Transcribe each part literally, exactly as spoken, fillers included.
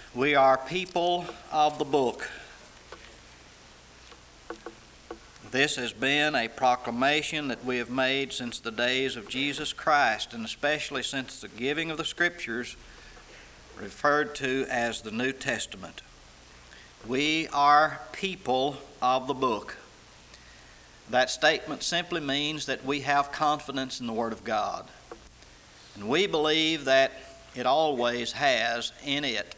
We are people of the book. This has been a proclamation that we have made since the days of Jesus Christ, and especially since the giving of the Scriptures, referred to as the New Testament. We are people of the book. That statement simply means that we have confidence in the Word of God. And we believe that it always has in it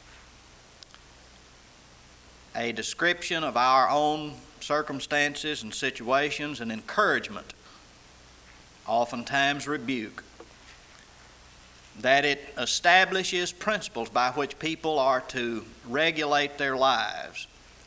a description of our own circumstances and situations and encouragement, oftentimes rebuke, that it establishes principles by which people are to regulate their lives.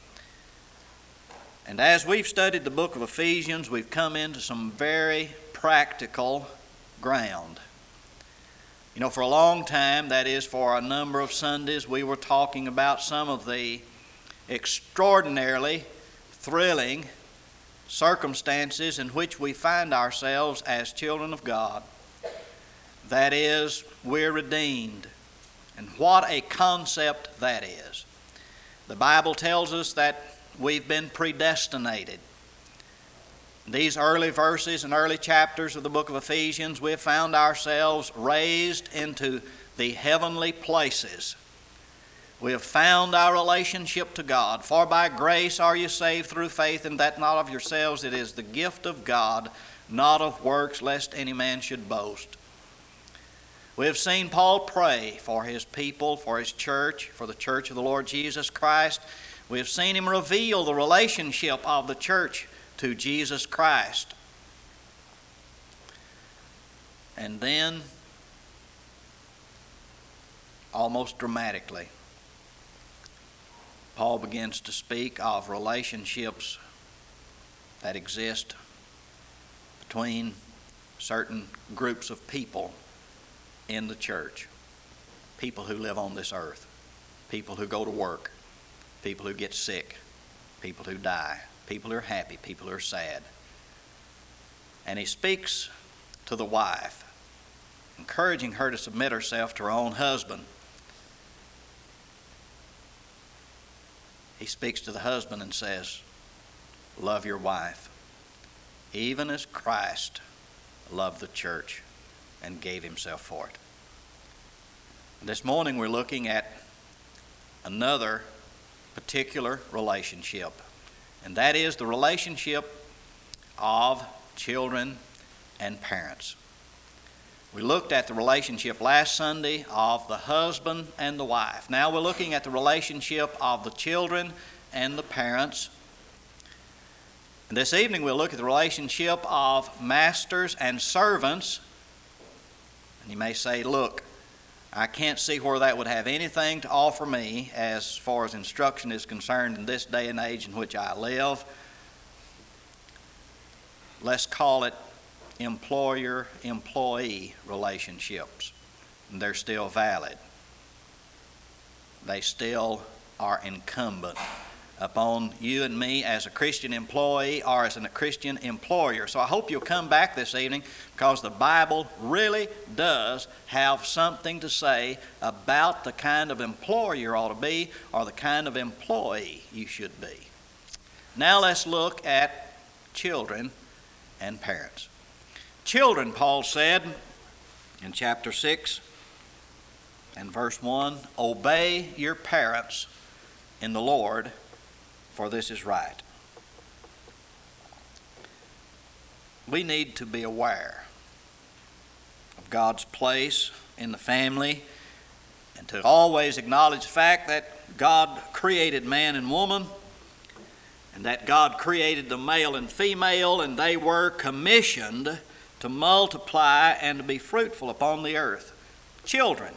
And as we've studied the book of Ephesians, we've come into some very practical ground. You know, for a long time, that is for a number of Sundays, we were talking about some of the extraordinarily thrilling circumstances in which we find ourselves as children of God. That is, we're redeemed. And what a concept that is. The Bible tells us that we've been predestinated. In these early verses and early chapters of the book of Ephesians, we have found ourselves raised into the heavenly places. We have found our relationship to God. For by grace are you saved through faith, and that not of yourselves, it is the gift of God, not of works, lest any man should boast. We have seen Paul pray for his people, for his church, for the church of the Lord Jesus Christ. We have seen him reveal the relationship of the church to Jesus Christ. And then, almost dramatically, Paul begins to speak of relationships that exist between certain groups of people in the church. People who live on this earth, people who go to work, people who get sick, people who die, people who are happy, people who are sad. And he speaks to the wife, encouraging her to submit herself to her own husband. He speaks to the husband and says, love your wife, even as Christ loved the church and gave himself for it. This morning we're looking at another particular relationship, and that is the relationship of children and parents. We looked at the relationship last Sunday of the husband and the wife. Now we're looking at the relationship of the children and the parents. And this evening we'll look at the relationship of masters and servants. And you may say, look, I can't see where that would have anything to offer me as far as instruction is concerned in this day and age in which I live. Let's call it employer-employee relationships. And they're still valid. They still are incumbent upon you and me as a Christian employee or as a Christian employer. So I hope you'll come back this evening, because the Bible really does have something to say about the kind of employer you ought to be or the kind of employee you should be. Now let's look at children and parents. Children, Paul said in chapter six and verse one, obey your parents in the Lord, for this is right. We need to be aware of God's place in the family and to always acknowledge the fact that God created man and woman, and that God created the male and female, and they were commissioned to multiply and to be fruitful upon the earth. Children,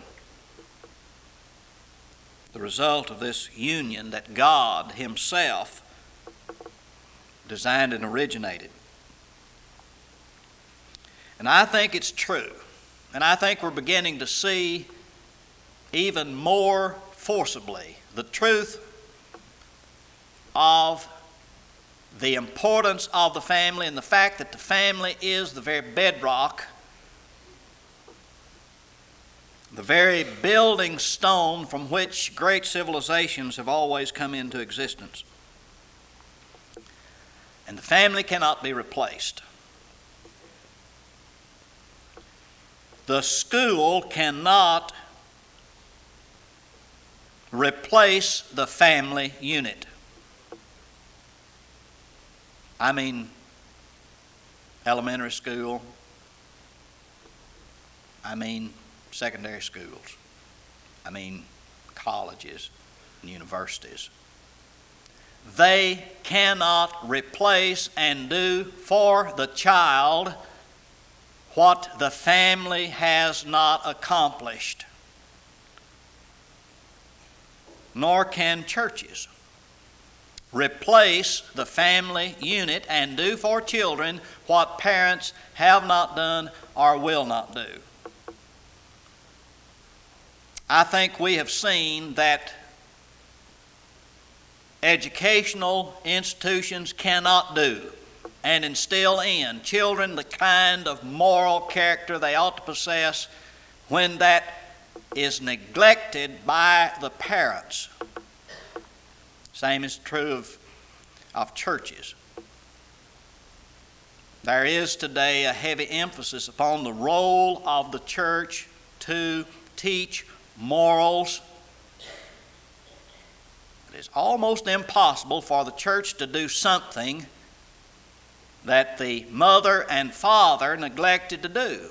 the result of this union that God himself designed and originated. And I think it's true, and I think we're beginning to see even more forcibly the truth of the importance of the family and the fact that the family is the very bedrock the very building stone from which great civilizations have always come into existence. And the family cannot be replaced. The school cannot replace the family unit. I mean, elementary school. I mean, secondary schools. I mean, colleges and universities. They cannot replace and do for the child what the family has not accomplished. Nor can churches replace the family unit and do for children what parents have not done or will not do. I think we have seen that educational institutions cannot do and instill in children the kind of moral character they ought to possess when that is neglected by the parents. Same is true of, of churches. There is today a heavy emphasis upon the role of the church to teach morals. It is almost impossible for the church to do something that the mother and father neglected to do.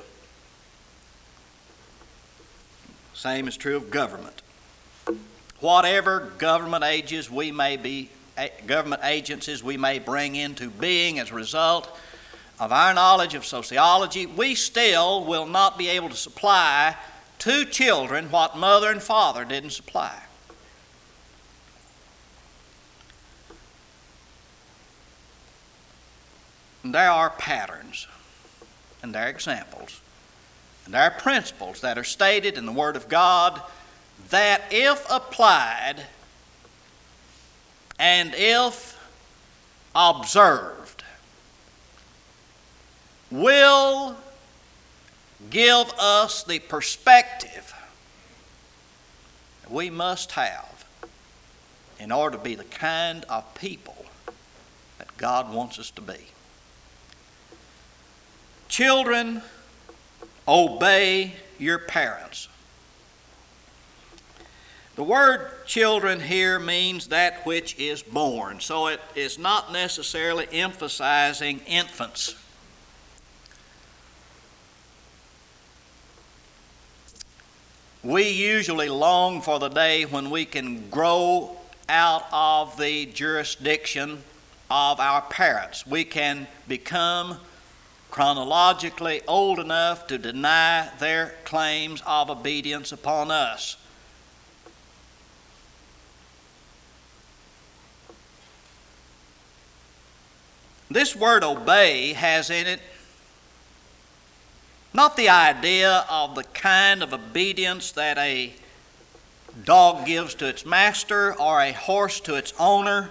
Same is true of government. Whatever government ages we may be, government agencies we may bring into being as a result of our knowledge of sociology, we still will not be able to supply to children what mother and father didn't supply. And there are patterns, and there are examples, and there are principles that are stated in the Word of God that, if applied and if observed, will give us the perspective that we must have in order to be the kind of people that God wants us to be. Children, obey your parents. The word children here means that which is born, so it is not necessarily emphasizing infants. We usually long for the day when we can grow out of the jurisdiction of our parents. We can become chronologically old enough to deny their claims of obedience upon us. This word obey has in it not the idea of the kind of obedience that a dog gives to its master or a horse to its owner,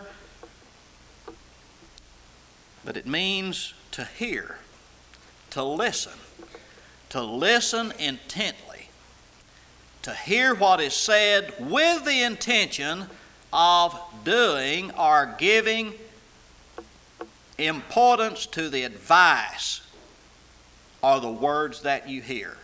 but it means to hear, to listen, to listen intently, to hear what is said with the intention of doing or giving importance to the advice or the words that you hear.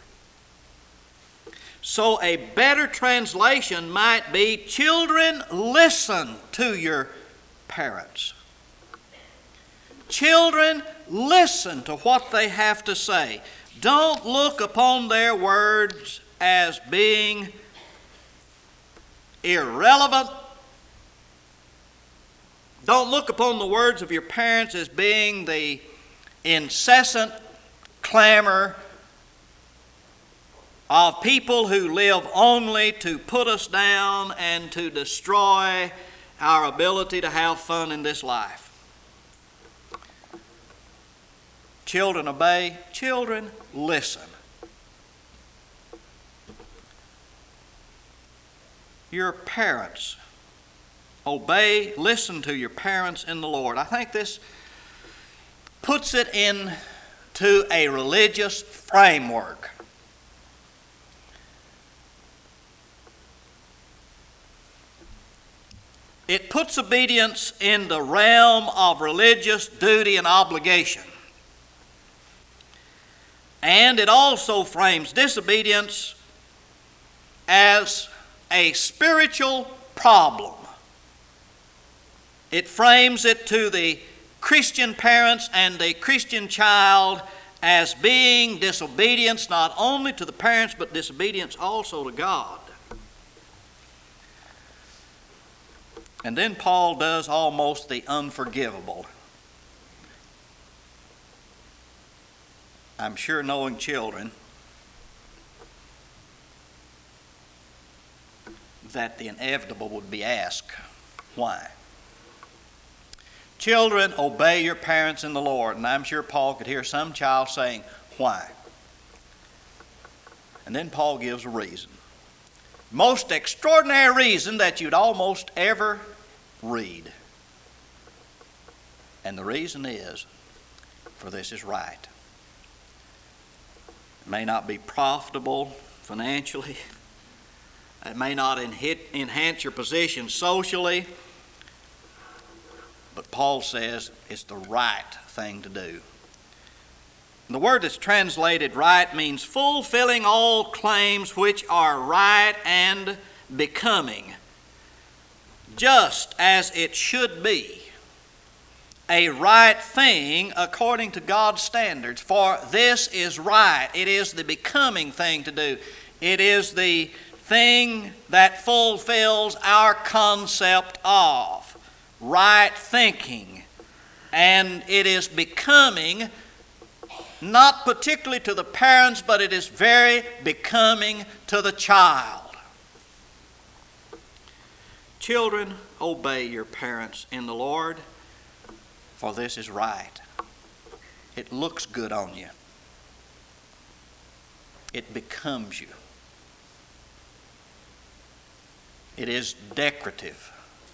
So a better translation might be, children, listen to your parents. Children, listen to what they have to say. Don't look upon their words as being irrelevant. Don't look upon the words of your parents as being the incessant clamor of people who live only to put us down and to destroy our ability to have fun in this life. Children, obey. Children, listen. Your parents, obey, listen to your parents in the Lord. I think this puts it into a religious framework. it puts obedience in the realm of religious duty and obligation. And it also frames disobedience as a spiritual problem. It frames it to the Christian parents and the Christian child as being disobedience not only to the parents but disobedience also to God. And then Paul does almost the unforgivable. I'm sure knowing children that the inevitable would be asked, why? Children, obey your parents in the Lord. And I'm sure Paul could hear some child saying, why? And then Paul gives a reason. Most extraordinary reason that you'd almost ever read. And the reason is, for this is right. It may not be profitable financially. It may not enhance your position socially. But Paul says it's the right thing to do. The word that's translated right means fulfilling all claims which are right and becoming, just as it should be. A right thing according to God's standards. For this is right. It is the becoming thing to do. It is the thing that fulfills our concept of right thinking. And it is becoming, not particularly to the parents, but it is very becoming to the child. Children, obey your parents in the Lord, for this is right. It looks good on you. It becomes you. It is decorative.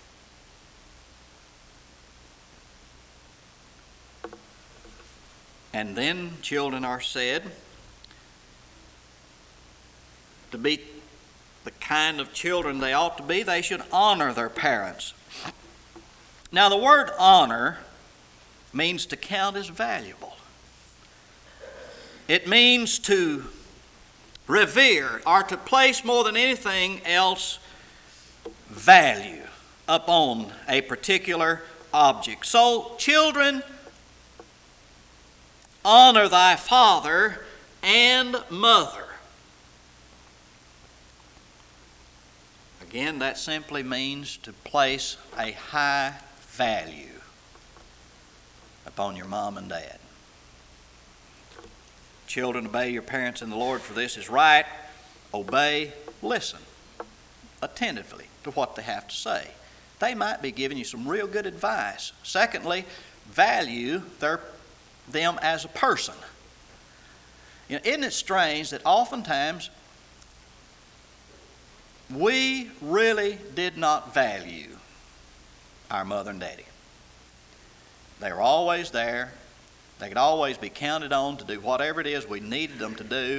And then children are said to be the kind of children they ought to be. They should honor their parents. Now, the word honor means to count as valuable. It means to revere or to place more than anything else value upon a particular object. So, children, honor thy father and mother. Again, that simply means to place a high value upon your mom and dad. Children, obey your parents in the Lord, for this is right. Obey, listen attentively to what they have to say. They might be giving you some real good advice. Secondly, value their, them as a person. You know, isn't it strange that oftentimes we really did not value our mother and daddy? They were always there. They could always be counted on to do whatever it is we needed them to do.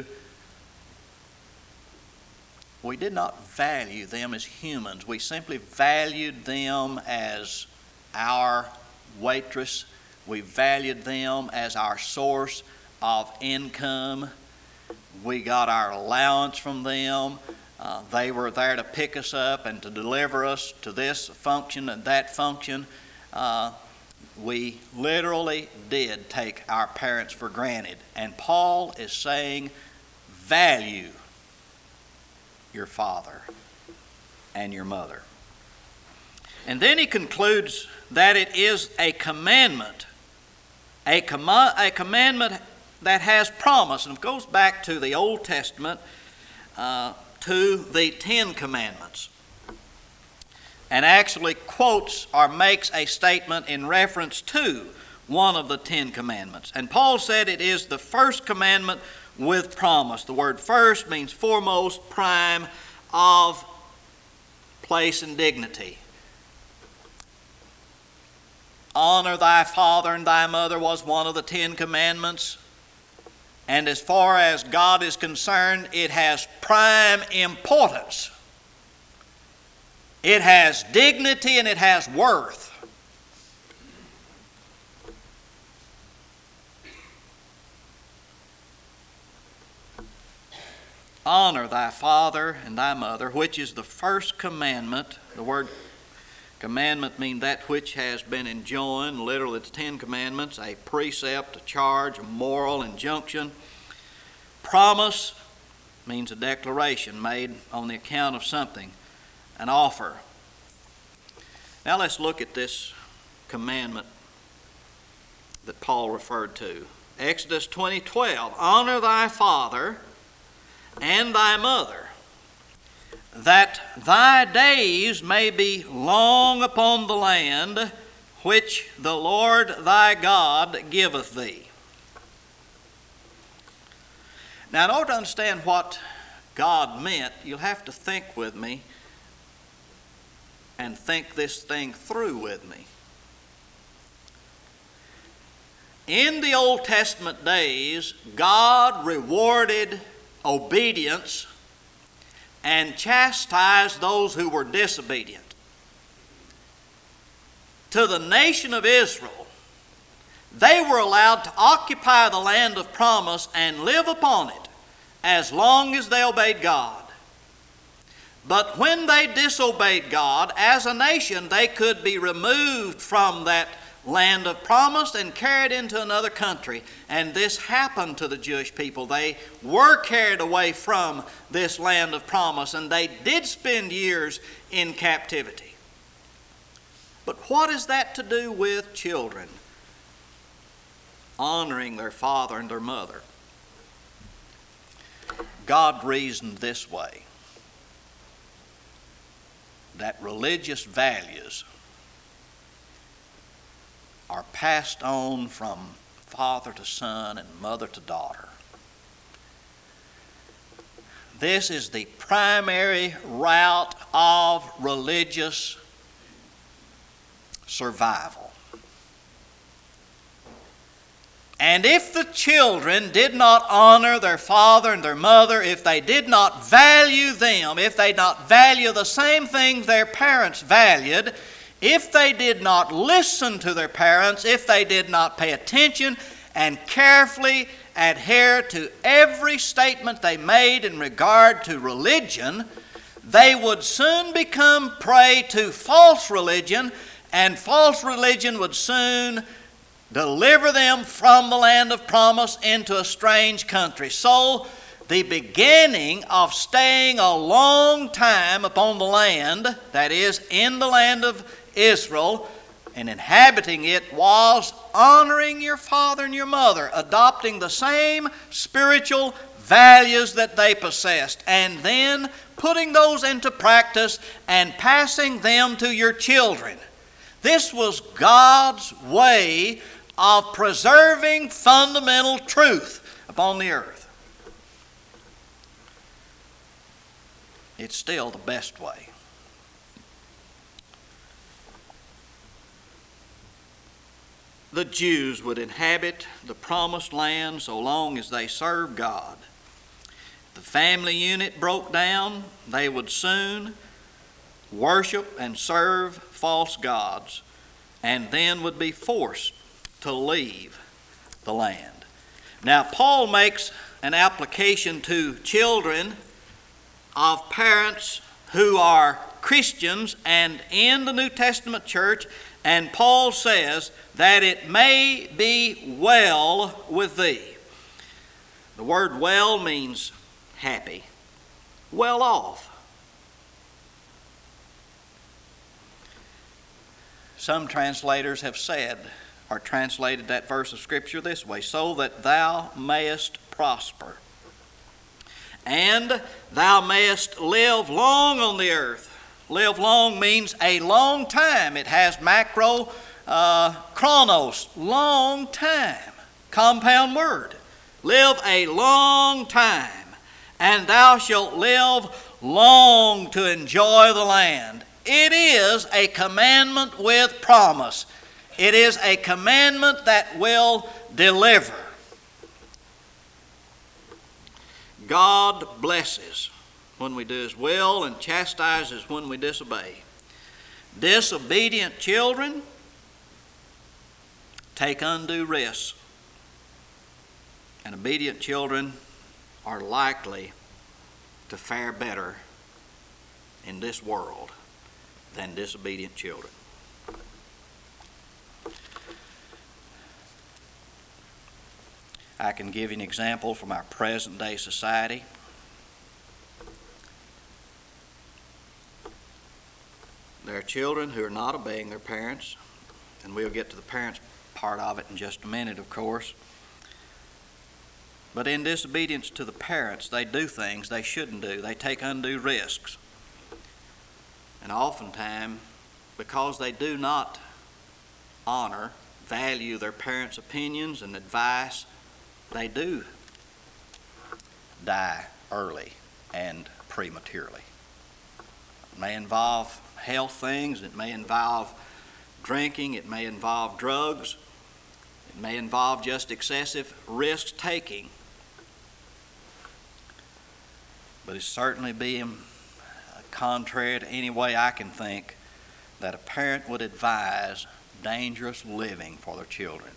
We did not value them as humans. We simply valued them as our waitress. We valued them as our source of income. We got our allowance from them. Uh, they were there to pick us up and to deliver us to this function and that function. Uh, we literally did take our parents for granted. And Paul is saying, value your father and your mother. And then he concludes that it is a commandment, a, com- a commandment that has promise. And it goes back to the Old Testament, uh, to the Ten Commandments, and actually quotes or makes a statement in reference to one of the Ten Commandments. And Paul said it is the first commandment with promise. The word first means foremost, prime, of place and dignity. Honor thy father and thy mother was one of the Ten Commandments. And as far as God is concerned, it has prime importance It has dignity and it has worth. Honor thy father and thy mother, which is the first commandment. The word commandment means that which has been enjoined. Literally, the Ten Commandments, a precept, a charge, a moral injunction. Promise means a declaration made on the account of something, an offer. Now let's look at this commandment that Paul referred to. Exodus twenty twelve, honor thy father and thy mother, that thy days may be long upon the land which the Lord thy God giveth thee. Now, in order to understand what God meant, you'll have to think with me and think this thing through with me. In the Old Testament days, God rewarded obedience and chastised those who were disobedient. To the nation of Israel, they were allowed to occupy the land of promise and live upon it as long as they obeyed God. But when they disobeyed God, as a nation, they could be removed from that land of promise and carried into another country. And this happened to the Jewish people. They were carried away from this land of promise, and they did spend years in captivity. But what is that to do with children honoring their father and their mother? God reasoned this way, that religious values are passed on from father to son and mother to daughter. This is the primary route of religious survival. And if the children did not honor their father and their mother, if they did not value them, if they did not value the same things their parents valued, if they did not listen to their parents, if they did not pay attention and carefully adhere to every statement they made in regard to religion, they would soon become prey to false religion, and false religion would soon deliver them from the land of promise into a strange country. So the beginning of staying a long time upon the land, that is, in the land of Israel, and inhabiting it, was honoring your father and your mother, adopting the same spiritual values that they possessed, and then putting those into practice and passing them to your children. This was God's way of preserving fundamental truth upon the earth. It's still the best way. The Jews would inhabit the promised land so long as they served God. If the family unit broke down, they would soon worship and serve false gods, and then would be forced to leave the land. Now, Paul makes an application to children of parents who are Christians and in the New Testament church, and Paul says that it may be well with thee. The word well means happy, well off. Some translators have said, or translated that verse of Scripture this way, so that thou mayest prosper, and thou mayest live long on the earth. Live long means a long time. It has macro, uh, chronos, long time, compound word. Live a long time, and thou shalt live long to enjoy the land. It is a commandment with promise. It is a commandment that will deliver. God blesses when we do His will and chastises when we disobey. Disobedient children take undue risks, and obedient children are likely to fare better in this world than disobedient children. I can give you an example from our present day society. There are children who are not obeying their parents, and we'll get to the parents part of it in just a minute, of course. But in disobedience to the parents, they do things they shouldn't do. They take undue risks. And oftentimes, because they do not honor, value their parents' opinions and advice, they do die early and prematurely. It may involve health things, it may involve drinking, it may involve drugs, it may involve just excessive risk taking. But it's certainly being contrary to any way I can think that a parent would advise dangerous living for their children.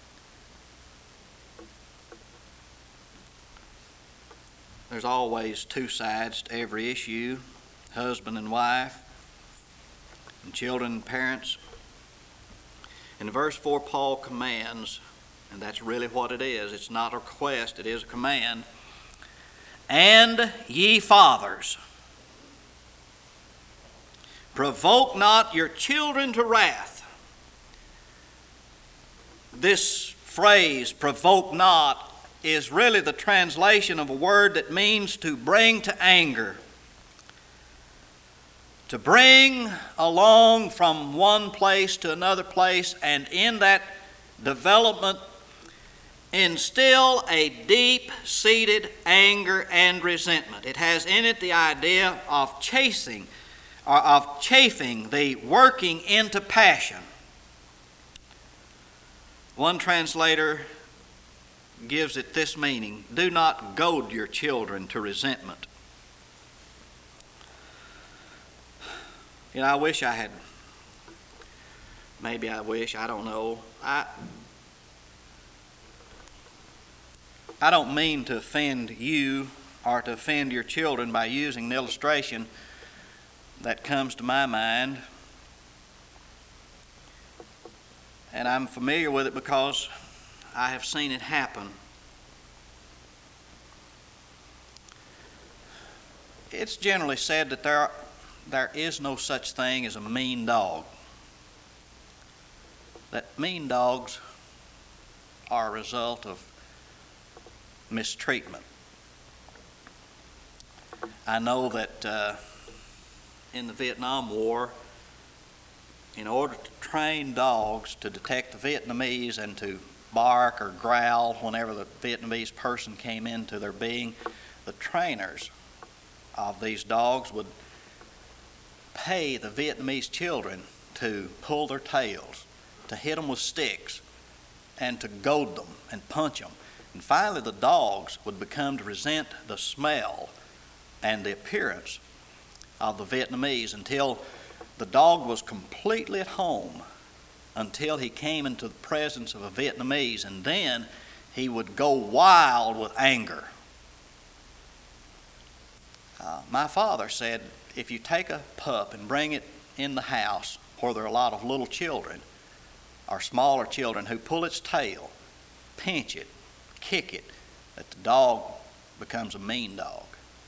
There's always two sides to every issue, husband and wife, and children and parents. In verse four, Paul commands, and that's really what it is. It's not a request, it is a command. And ye fathers, provoke not your children to wrath. This phrase, provoke not, is really the translation of a word that means to bring to anger. To bring along from one place to another place, and in that development instill a deep-seated anger and resentment. It has in it the idea of chasing, or of chafing, the working into passion. One translator gives it this meaning: do not goad your children to resentment. You know, I wish I had, maybe I wish, I don't know. I I don't mean to offend you or to offend your children by using an illustration that comes to my mind. And I'm familiar with it because I have seen it happen. It's generally said that there, there is no such thing as a mean dog. That mean dogs are a result of mistreatment. I know that uh, in the Vietnam War, in order to train dogs to detect the Vietnamese and to bark or growl whenever the Vietnamese person came into their being, the trainers of these dogs would pay the Vietnamese children to pull their tails, to hit them with sticks, and to goad them and punch them. And finally, the dogs would become to resent the smell and the appearance of the Vietnamese until the dog was completely at home, until he came into the presence of a Vietnamese, and then he would go wild with anger. Uh, my father said, if you take a pup and bring it in the house where there are a lot of little children or smaller children who pull its tail, pinch it, kick it, that the dog becomes a mean dog.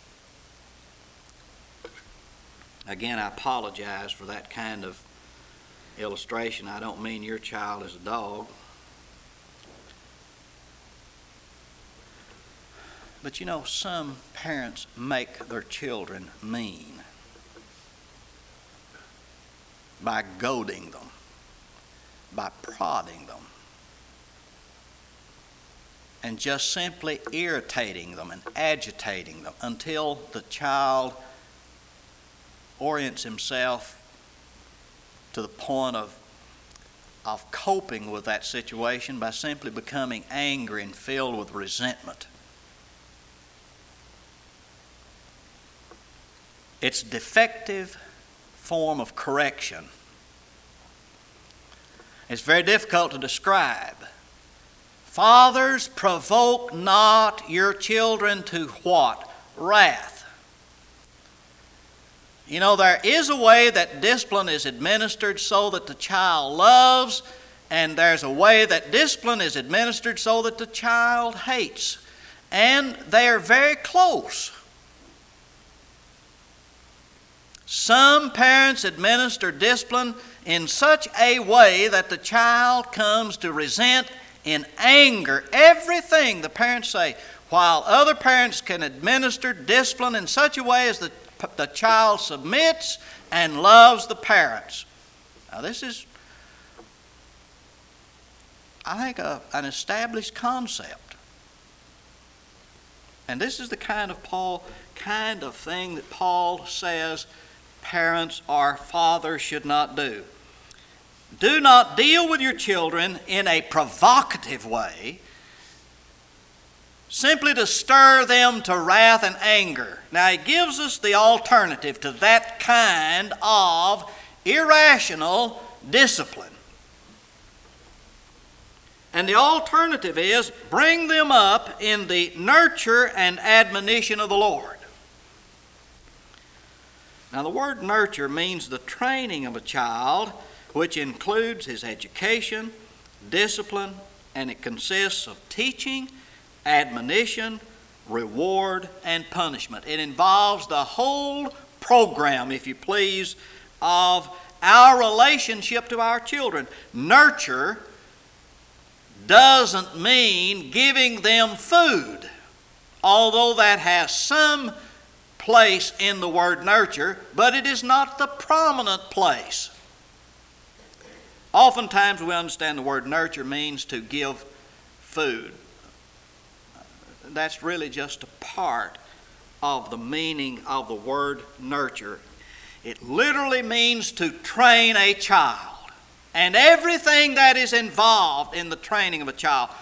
Again, I apologize for that kind of illustration. I don't mean your child is a dog. But you know, some parents make their children mean by goading them, by prodding them, and just simply irritating them and agitating them until the child orients himself to the point of, of coping with that situation by simply becoming angry and filled with resentment. It's defective form of correction It's very difficult to describe. Fathers, provoke not your children to what? Wrath. You know, there is a way that discipline is administered so that the child loves, and there's a way that discipline is administered so that the child hates. And they are very close. Some parents administer discipline in such a way that the child comes to resent in anger everything the parents say, while other parents can administer discipline in such a way as the, the child submits and loves the parents. Now this is, I think, a, an established concept. And this is the kind of Paul kind of thing that Paul says parents or fathers should not do. Do not deal with your children in a provocative way, simply to stir them to wrath and anger. Now, he gives us the alternative to that kind of irrational discipline. And the alternative is bring them up in the nurture and admonition of the Lord. Now, the word nurture means the training of a child, which includes his education, discipline, and it consists of teaching, admonition, reward, and punishment. It involves the whole program, if you please, of our relationship to our children. Nurture doesn't mean giving them food, although that has some place in the word nurture, but it is not the prominent place. Oftentimes we understand the word nurture means to give food. That's really just a part of the meaning of the word nurture. It literally means to train a child, and everything that is involved in the training of a child.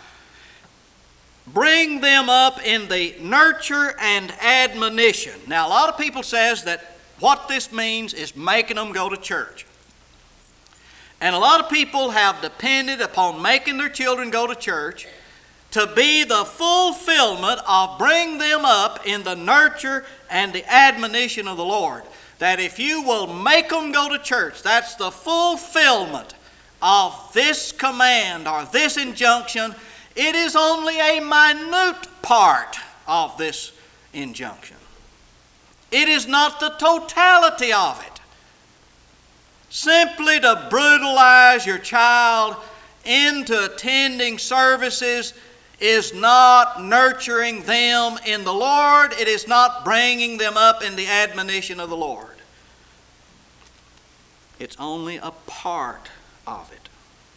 Bring them up in the nurture and admonition. Now, a lot of people says that what this means is making them go to church. And a lot of people have depended upon making their children go to church to be the fulfillment of bring them up in the nurture and the admonition of the Lord. That if you will make them go to church, that's the fulfillment of this command or this injunction. It is only a minute part of this injunction. It is not the totality of it. Simply to brutalize your child into attending services is not nurturing them in the Lord. It is not bringing them up in the admonition of the Lord. It's only a part of it.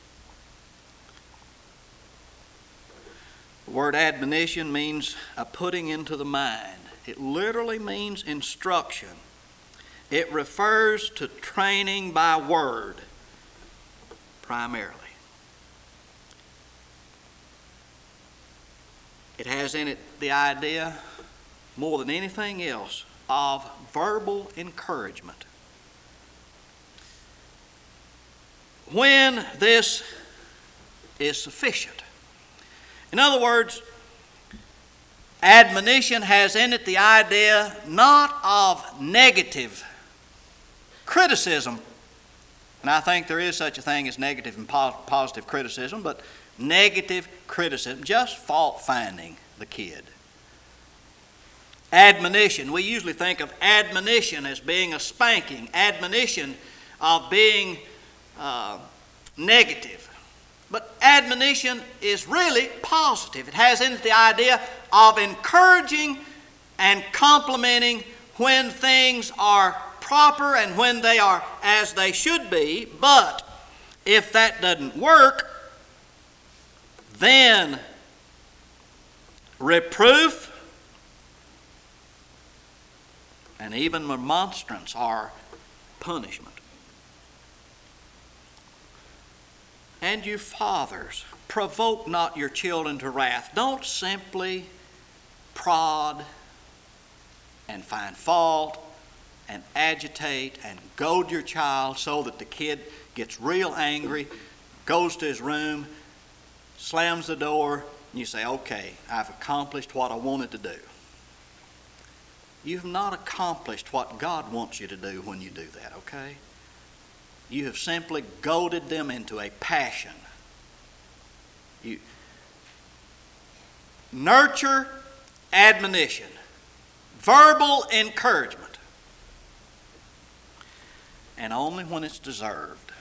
The word admonition means a putting into the mind. It literally means instruction. It refers to training by word, primarily. It has in it the idea, more than anything else, of verbal encouragement. When this is sufficient. In other words, admonition has in it the idea not of negative criticism, and I think there is such a thing as negative and positive criticism, but negative criticism, just fault finding the kid. Admonition, we usually think of admonition as being a spanking, admonition of being uh, negative. But admonition is really positive. It has in it the idea of encouraging and complimenting when things are proper and when they are as they should be. But if that doesn't work, then reproof and even remonstrance are punishment. And you fathers, provoke not your children to wrath. Don't simply prod and find fault and agitate and goad your child so that the kid gets real angry, goes to his room, slams the door, and you say, okay, I've accomplished what I wanted to do. You've not accomplished what God wants you to do when you do that, okay? You have simply goaded them into a passion. You nurture admonition, verbal encouragement, and only when it's deserved.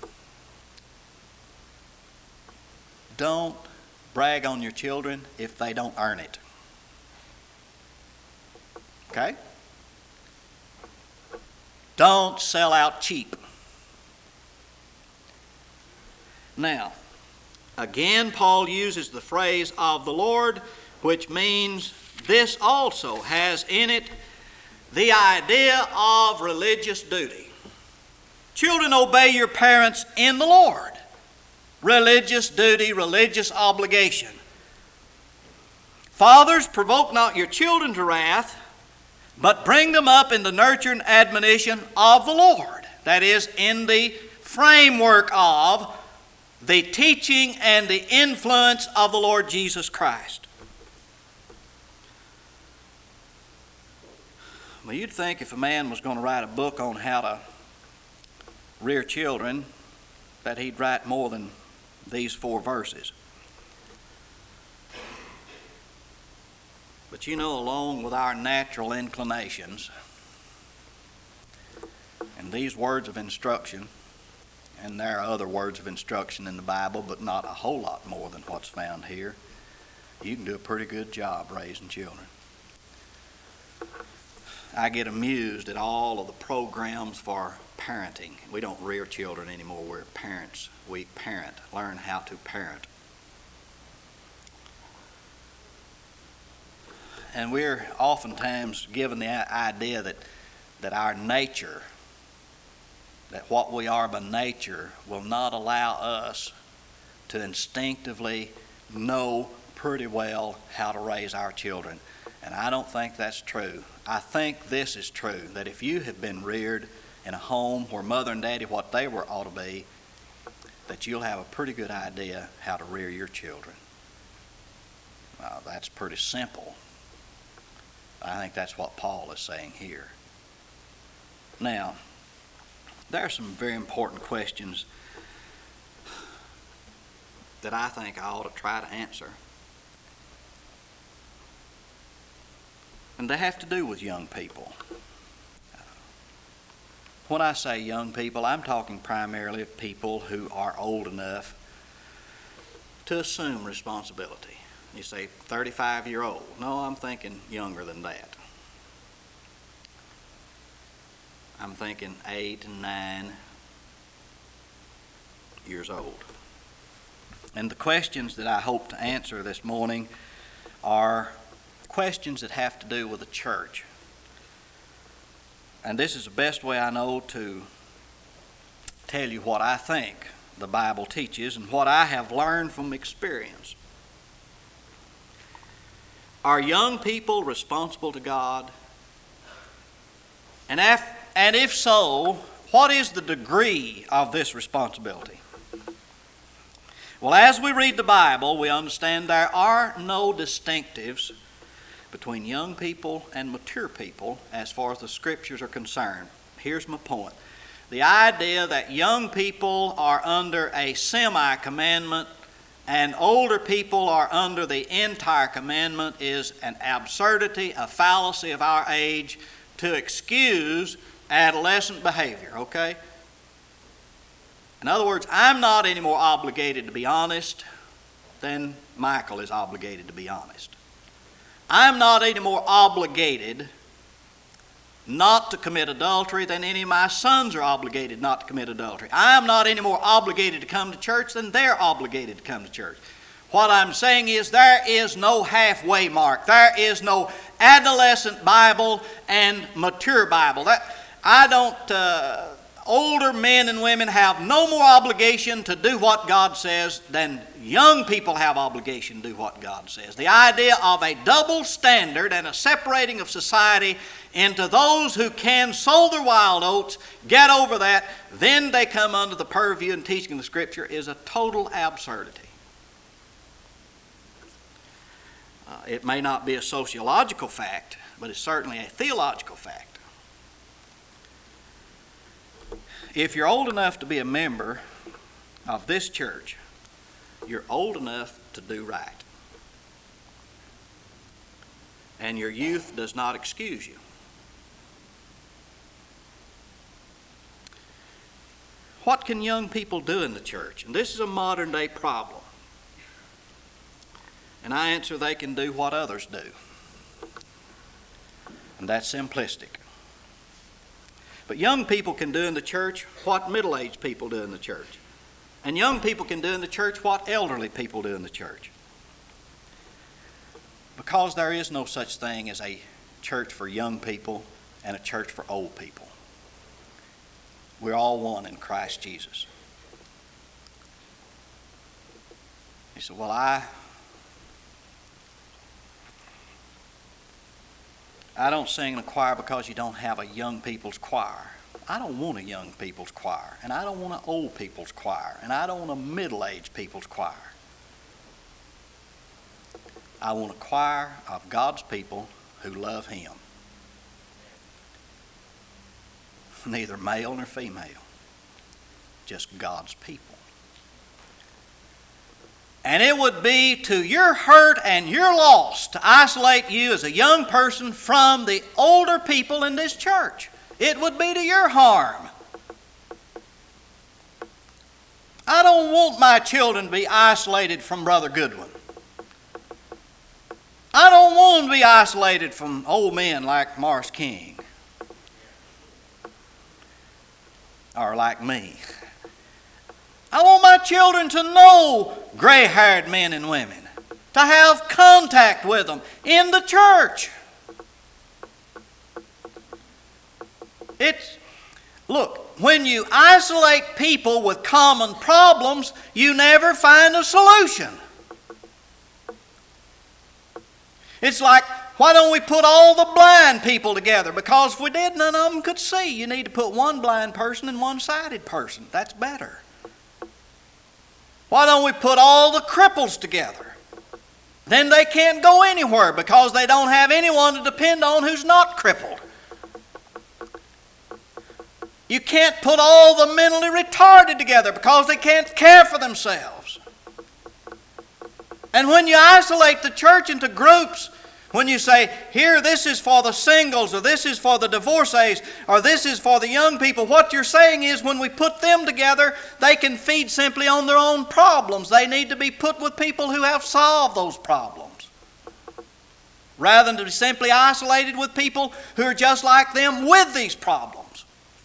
Don't brag on your children if they don't earn it. Okay? Don't sell out cheap. Now, again, Paul uses the phrase of the Lord, which means this also has in it the idea of religious duty. Children, obey your parents in the Lord. Religious duty, religious obligation. Fathers, provoke not your children to wrath, but bring them up in the nurture and admonition of the Lord. That is, in the framework of the teaching and the influence of the Lord Jesus Christ. Well, you'd think if a man was going to write a book on how to rear children, that he'd write more than these four verses. But you know, along with our natural inclinations, and these words of instruction, and there are other words of instruction in the Bible, but not a whole lot more than what's found here, you can do a pretty good job raising children. I get amused at all of the programs for parenting. We don't rear children anymore. We're parents. We parent, learn how to parent. And we're oftentimes given the idea that, that our nature, that what we are by nature, will not allow us to instinctively know pretty well how to raise our children. And I don't think that's true. I think this is true, that if you have been reared in a home where mother and daddy what they were ought to be, that you'll have a pretty good idea how to rear your children. Well, that's pretty simple. I think that's what Paul is saying here. Now, there are some very important questions that I think I ought to try to answer. And they have to do with young people. When I say young people, I'm talking primarily of people who are old enough to assume responsibility. You say thirty-five-year-old. No, I'm thinking younger than that. I'm thinking eight and nine years old. And the questions that I hope to answer this morning are questions that have to do with the church. And this is the best way I know to tell you what I think the Bible teaches and what I have learned from experience. Are young people responsible to God? And if, and if so, what is the degree of this responsibility? Well, as we read the Bible, we understand there are no distinctives between young people and mature people as far as the Scriptures are concerned. Here's my point. The idea that young people are under a semi-commandment and older people are under the entire commandment is an absurdity, a fallacy of our age to excuse adolescent behavior, okay? In other words, I'm not any more obligated to be honest than Michael is obligated to be honest. I'm not any more obligated not to commit adultery than any of my sons are obligated not to commit adultery. I'm not any more obligated to come to church than they're obligated to come to church. What I'm saying is there is no halfway mark. There is no adolescent Bible and mature Bible. That, I don't uh, older men and women have no more obligation to do what God says than young people have obligation to do what God says. The idea of a double standard and a separating of society into those who can sow their wild oats, get over that, then they come under the purview and teaching of the Scripture is a total absurdity. Uh, it may not be a sociological fact, but it's certainly a theological fact. If you're old enough to be a member of this church, you're old enough to do right. And your youth does not excuse you. What can young people do in the church? And this is a modern day problem. And I answer they can do what others do. And that's simplistic. But young people can do in the church what middle-aged people do in the church. And young people can do in the church what elderly people do in the church. Because there is no such thing as a church for young people and a church for old people. We're all one in Christ Jesus. He said, well, I... I don't sing in a choir because you don't have a young people's choir. I don't want a young people's choir, and I don't want an old people's choir, and I don't want a middle-aged people's choir. I want a choir of God's people who love Him. Neither male nor female, just God's people. And it would be to your hurt and your loss to isolate you as a young person from the older people in this church. It would be to your harm. I don't want my children to be isolated from Brother Goodwin. I don't want them to be isolated from old men like Morris King. Or like me. I want my children to know gray-haired men and women, to have contact with them in the church. It's, look, when you isolate people with common problems, you never find a solution. It's like, why don't we put all the blind people together? Because if we did, none of them could see. You need to put one blind person and one sighted person. That's better. Why don't we put all the cripples together? Then they can't go anywhere because they don't have anyone to depend on who's not crippled. You can't put all the mentally retarded together because they can't care for themselves. And when you isolate the church into groups, when you say, here, this is for the singles, or this is for the divorcees, or this is for the young people, what you're saying is when we put them together, they can feed simply on their own problems. They need to be put with people who have solved those problems, rather than to be simply isolated with people who are just like them with these problems.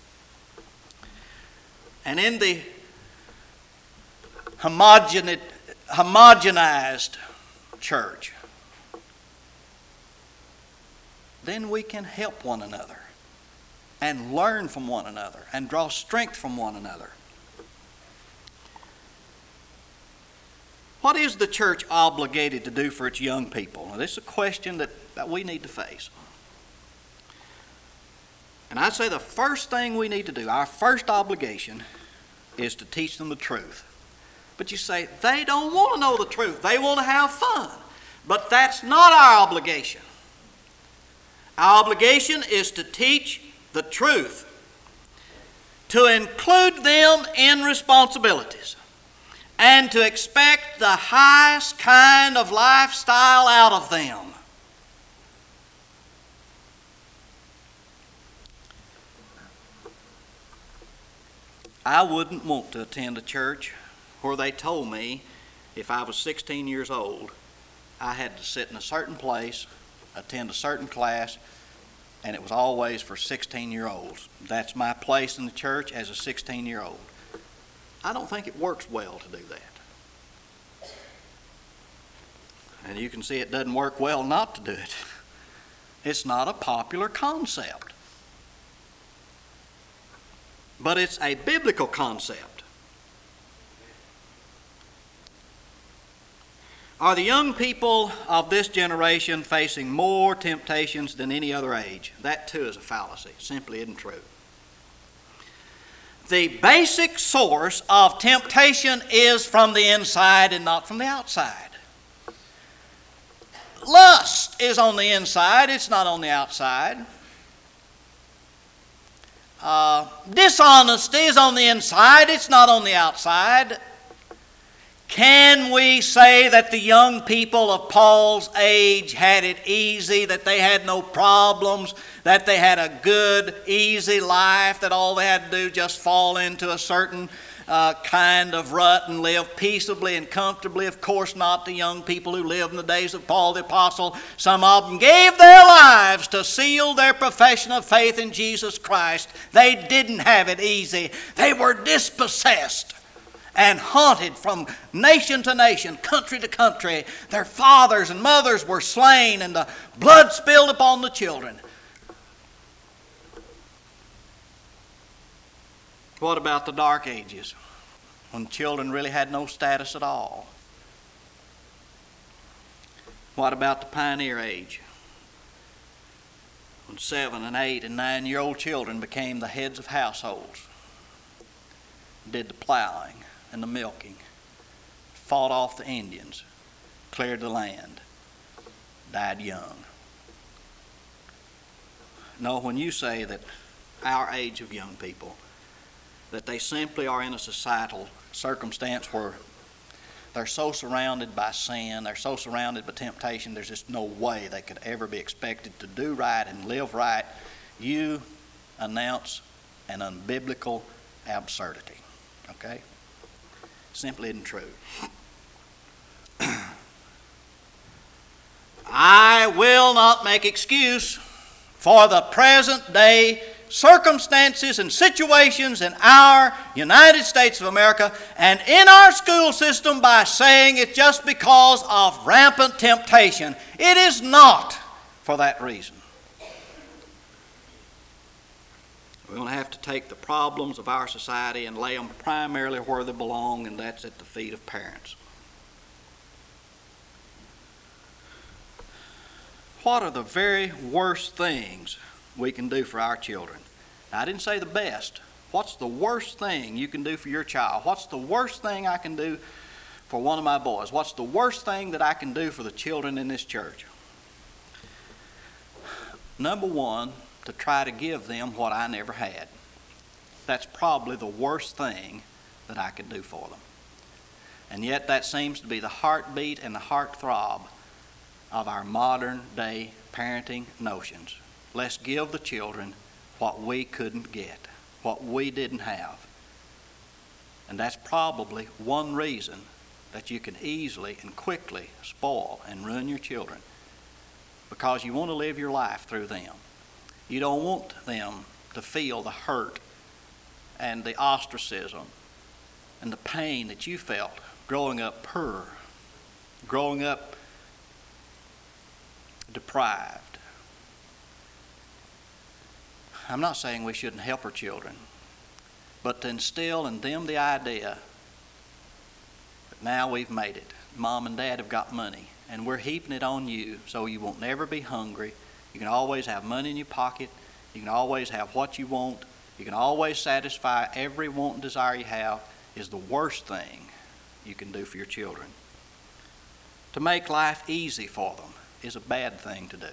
And in the homogenized church, then we can help one another and learn from one another and draw strength from one another. What is the church obligated to do for its young people? Now, this is a question that, that we need to face. And I'd say the first thing we need to do, our first obligation, is to teach them the truth. But you say, they don't want to know the truth. They want to have fun. But that's not our obligation. Our obligation is to teach the truth, to include them in responsibilities, and to expect the highest kind of lifestyle out of them. I wouldn't want to attend a church where they told me if I was sixteen years old, I had to sit in a certain place, attend a certain class, and it was always for sixteen-year-olds. That's my place in the church as a sixteen-year-old. I don't think it works well to do that. And you can see it doesn't work well not to do it. It's not a popular concept. but it's a biblical concept. Are the young people of this generation facing more temptations than any other age? That too is a fallacy. It simply isn't true. The basic source of temptation is from the inside and not from the outside. Lust is on the inside, it's not on the outside. Uh, dishonesty is on the inside, it's not on the outside. Can we say that the young people of Paul's age had it easy, that they had no problems, that they had a good, easy life, that all they had to do just fall into a certain uh, kind of rut and live peaceably and comfortably? Of course not. The young people who lived in the days of Paul the Apostle, some of them gave their lives to seal their profession of faith in Jesus Christ. They didn't have it easy. They were dispossessed and haunted from nation to nation, country to country. Their fathers and mothers were slain and the blood spilled upon the children. What about the Dark Ages, when children really had no status at all? What about the Pioneer Age, when seven and eight and nine year old children became the heads of households, did the plowing and the milking, fought off the Indians, cleared the land, died young? No, when you say that our age of young people, that they simply are in a societal circumstance where they're so surrounded by sin, they're so surrounded by temptation, there's just no way they could ever be expected to do right and live right, you announce an unbiblical absurdity. Okay? Simply isn't true. I will not make excuse for the present day circumstances and situations in our United States of America and in our school system by saying it's just because of rampant temptation. It is not for that reason. We're going to have to take the problems of our society and lay them primarily where they belong, and that's at the feet of parents. What are the very worst things we can do for our children? Now, I didn't say the best. What's the worst thing you can do for your child? What's the worst thing I can do for one of my boys? What's the worst thing that I can do for the children in this church? Number one, to try to give them what I never had. That's probably the worst thing that I could do for them. And yet that seems to be the heartbeat and the heartthrob of our modern day parenting notions. Let's give the children what we couldn't get, what we didn't have. And that's probably one reason that you can easily and quickly spoil and ruin your children, because you want to live your life through them. You don't want them to feel the hurt and the ostracism and the pain that you felt growing up poor, growing up deprived. I'm not saying we shouldn't help our children, but to instill in them the idea that now we've made it. Mom and Dad have got money, and we're heaping it on you so you won't never be hungry. You can always have money in your pocket. You can always have what you want. You can always satisfy every want and desire you have, is the worst thing you can do for your children. To make life easy for them is a bad thing to do.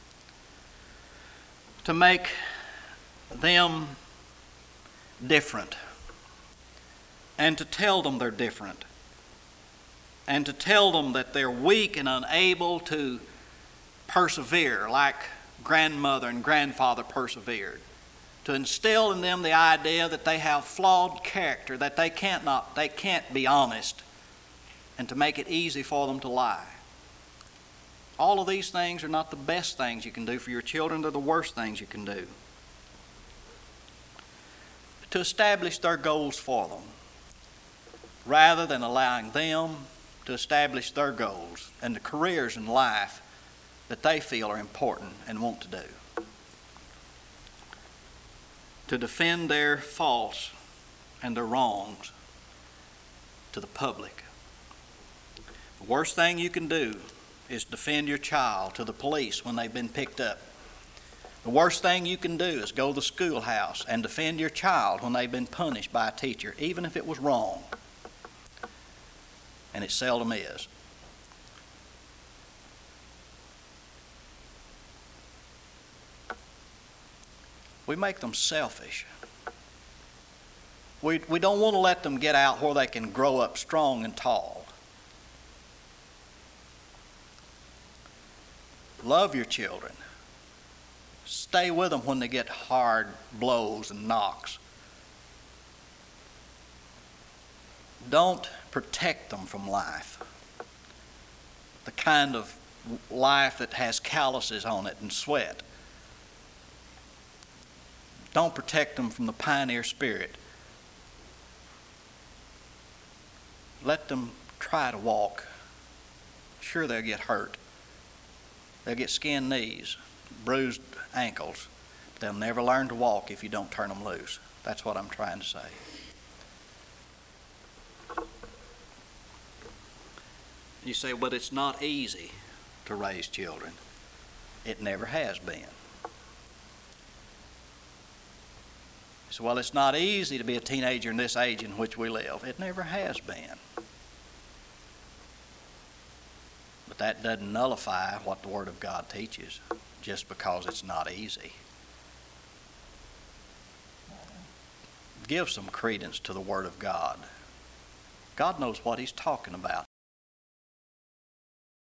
To make them different, and to tell them they're different, and to tell them that they're weak and unable to persevere like grandmother and grandfather persevered. To instill in them the idea that they have flawed character, that they can't not, they can't be honest, and to make it easy for them to lie. All of these things are not the best things you can do for your children, they're the worst things you can do. To establish their goals for them, rather than allowing them to establish their goals and the careers in life that they feel are important and want to do. to defend their faults and their wrongs to the public. The worst thing you can do is defend your child to the police when they've been picked up. The worst thing you can do is go to the schoolhouse and defend your child when they've been punished by a teacher, even if it was wrong. And it seldom is. We make them selfish. We, we don't want to let them get out where they can grow up strong and tall. Love your children. Stay with them when they get hard blows and knocks. Don't protect them from life. The kind of life that has calluses on it and sweat. Don't protect them from the pioneer spirit. Let them try to walk. Sure, they'll get hurt. They'll get skinned knees, bruised ankles. They'll never learn to walk if you don't turn them loose. That's what I'm trying to say. You say, but it's not easy to raise children. It never has been. So, well, it's not easy to be a teenager in this age in which we live. It never has been. But that doesn't nullify what the Word of God teaches just because it's not easy. Give some credence to the Word of God. God knows what He's talking about.